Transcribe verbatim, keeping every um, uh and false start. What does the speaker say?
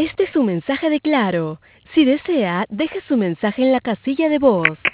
Este es su mensaje de Claro. Si desea, deje su mensaje en la casilla de voz.